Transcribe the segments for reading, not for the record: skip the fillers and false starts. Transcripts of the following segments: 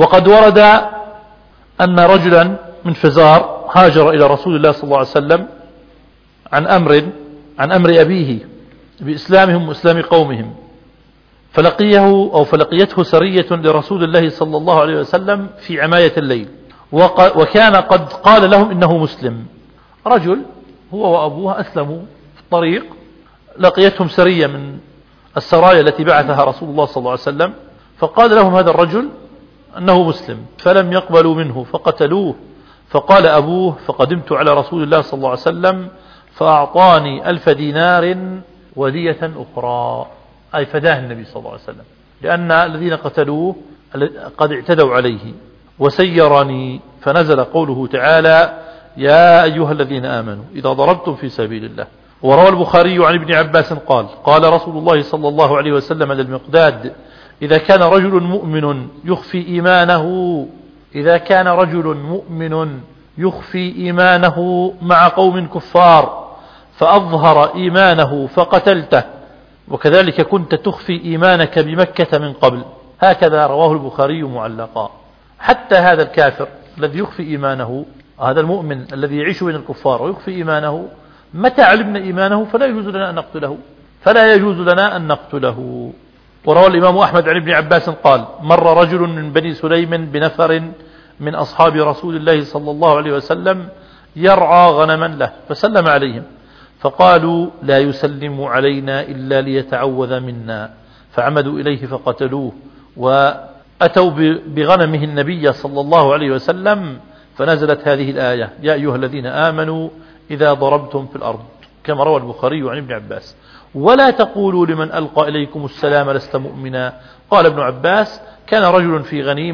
وقد ورد أن رجلا من فزار هاجر إلى رسول الله صلى الله عليه وسلم عن أمر أبيه بإسلامهم وإسلام قومهم، فلقيته سرية لرسول الله صلى الله عليه وسلم في عماية الليل، وكان قد قال لهم إنه مسلم. رجل هو وأبوه أسلموا في الطريق، لقيتهم سرية من السرايا التي بعثها رسول الله صلى الله عليه وسلم، فقال لهم هذا الرجل أنه مسلم، فلم يقبلوا منه فقتلوه. فقال أبوه: فقدمت على رسول الله صلى الله عليه وسلم فأعطاني 1000 دينار ودية أخرى، أي فداه النبي صلى الله عليه وسلم، لأن الذين قتلوه قد اعتدوا عليه. وسيرني، فنزل قوله تعالى: يا أيها الذين آمنوا إذا ضربتم في سبيل الله. وروى البخاري عن ابن عباس قال: قال رسول الله صلى الله عليه وسلم للمقداد: إذا كان رجل مؤمن يخفي إيمانه مع قوم كفار فأظهر إيمانه فقتلته، وكذلك كنت تخفي إيمانك بمكة من قبل. هكذا رواه البخاري معلقا. حتى هذا الكافر الذي يخفي إيمانه، هذا المؤمن الذي يعيش بين الكفار ويخفي إيمانه، متى علمنا إيمانه فلا يجوز لنا أن نقتله. وروى الإمام أحمد عن ابن عباس قال: مر رجل من بني سليم بنفر من أصحاب رسول الله صلى الله عليه وسلم يرعى غنما له، فسلم عليهم، فقالوا: لا يسلم علينا إلا ليتعوذ منا، فعمدوا إليه فقتلوه، وأتوا بغنمه النبي صلى الله عليه وسلم، فنزلت هذه الآية: يا أيها الذين آمنوا إذا ضربتم في الأرض، كما روى البخاري عن ابن عباس. ولا تقولوا لمن ألقى إليكم السلام لست مؤمنا. قال ابن عباس: كان رجل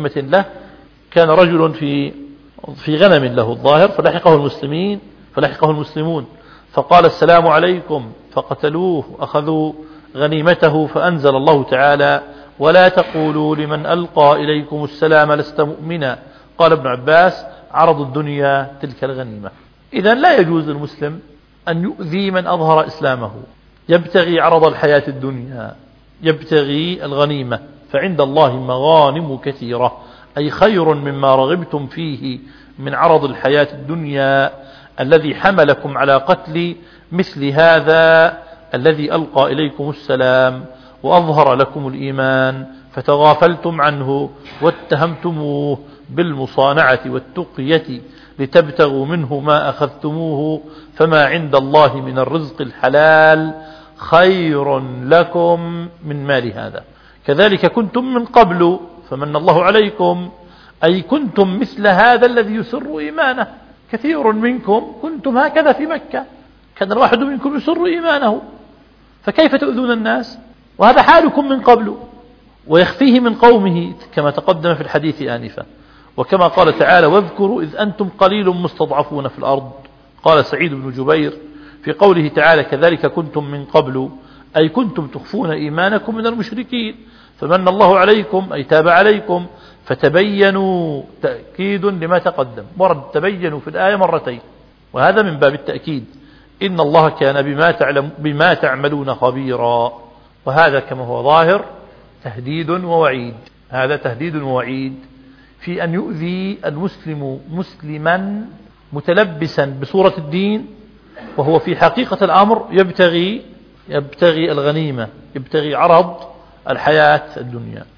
في غنم له الظاهر، فلحقه المسلمون فقال: السلام عليكم، فقتلوه أخذوا غنيمته، فأنزل الله تعالى: ولا تقولوا لمن ألقى إليكم السلام لست مؤمنا. قال ابن عباس: عرض الدنيا تلك الغنيمة. إذن لا يجوز للمسلم أن يؤذي من أظهر إسلامه، يبتغي عرض الحياة الدنيا، يبتغي الغنيمة، فعند الله مغانم كثيرة، أي خير مما رغبتم فيه من عرض الحياة الدنيا الذي حملكم على قتل مثل هذا الذي ألقى إليكم السلام وأظهر لكم الإيمان، فتغافلتم عنه واتهمتموه بالمصانعة والتقية لتبتغوا منه ما أخذتموه، فما عند الله من الرزق الحلال خير لكم من مال هذا. كذلك كنتم من قبل فمن الله عليكم، أي كنتم مثل هذا الذي يسر إيمانه. كثير منكم كنتم هكذا في مكة، كان الواحد منكم يسر إيمانه، فكيف تؤذون الناس؟ وهذا حالكم من قبل. ويخفيه من قومه كما تقدم في الحديث آنفا، وكما قال تعالى: واذكروا إذ أنتم قليل مستضعفون في الأرض. قال سعيد بن جبير في قوله تعالى: كذلك كنتم من قبل، أي كنتم تخفون إيمانكم من المشركين، فمن الله عليكم أي تاب عليكم، فتبينوا، تأكيد لما تقدم، ورد تبينوا في الآية مرتين، وهذا من باب التأكيد. إن الله كان بما تعملون خبيرا. وهذا كما هو ظاهر تهديد ووعيد، هذا تهديد ووعيد في أن يؤذي المسلم مسلما متلبسا بصورة الدين، وهو في حقيقة الأمر يبتغي الغنيمة، يبتغي عرض الحياة الدنيا.